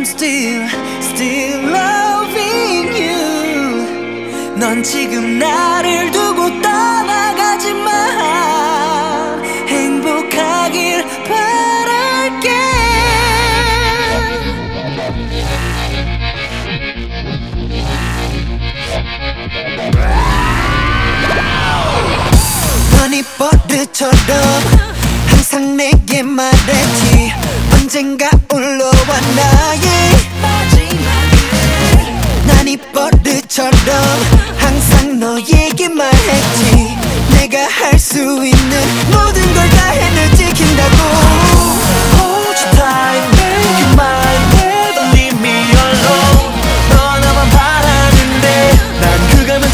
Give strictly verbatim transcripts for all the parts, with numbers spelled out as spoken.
I'm still, still loving you. 넌 지금 나를 두고 떠나가지마. 행복하길 바랄게. 넌이 버릇처럼 항상 내게 말했지. 언젠가 올라와 나의 난 이 버릇처럼 항상 너에게 말했지. 내가 할 수 있는 모든 걸 다 해내 지킨다고. Hold you tight, make you mine, never leave me alone. 너 나만 바라는데 난 그거면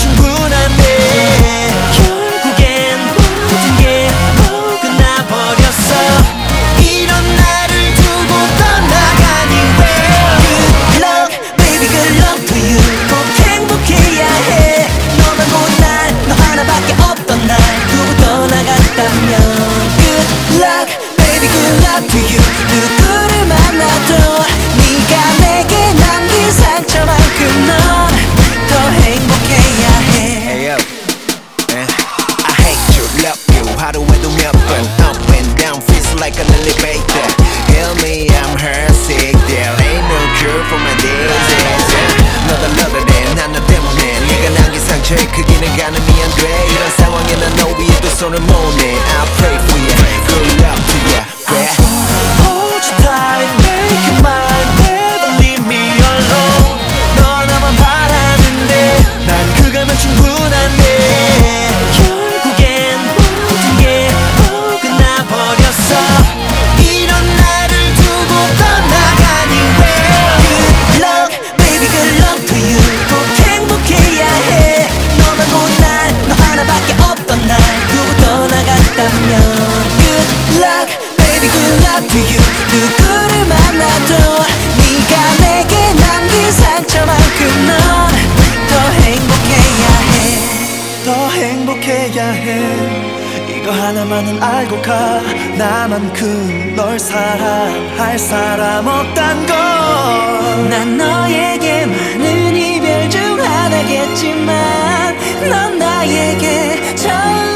충분한데. 결국엔 모든 게 뭐 끝나버렸어. 이런 나를 두고 떠나가니 왜. Good luck, baby, good luck to you. 꼭 행복해야 해. 너만 본 날, 너 하나밖에 없던 날 두고 떠나갔다면. Good luck, baby, good luck to you. 누구를 만나도 네가 내게 남긴 상처만큼 넌 더 행복해야 해. Hey yo, eh, I hate you, love you. 하루에도 몇 번 up and down, feels like an elevator. Hear me, I'm her sick. There ain't no cure for my disease. 너도 너도 돼, 난 너 때문에. 네가 남긴 상처의 크기는 가늠이 안 돼. 이런 상황에 난 너 위에 두 손을 모으네. I pray for you, good luck to you. Yeah. Hold you tight, make you mine, never leave me alone. 너 나만 바라는데 난 그거면 충분한데. 결국엔 모든 게 뭐 끝나버렸어. 이런 나를 두고 떠나가니 왜. Good luck, baby, good luck to you. 꼭 행복해야 해. 너만 본 날, 너 하나밖에 없던 날 두고 떠나갔다면. Good luck, baby, good luck to you. 누구를 만나도 네가 내게 남긴 상처만큼 넌 더 행복해야 해. 더 행복해야 해. 이거 하나만은 알고 가. 나만큼 널 사랑할 사람 없단 걸. 난 너에게 많은 이별 중 하나겠지만 넌 나에게 전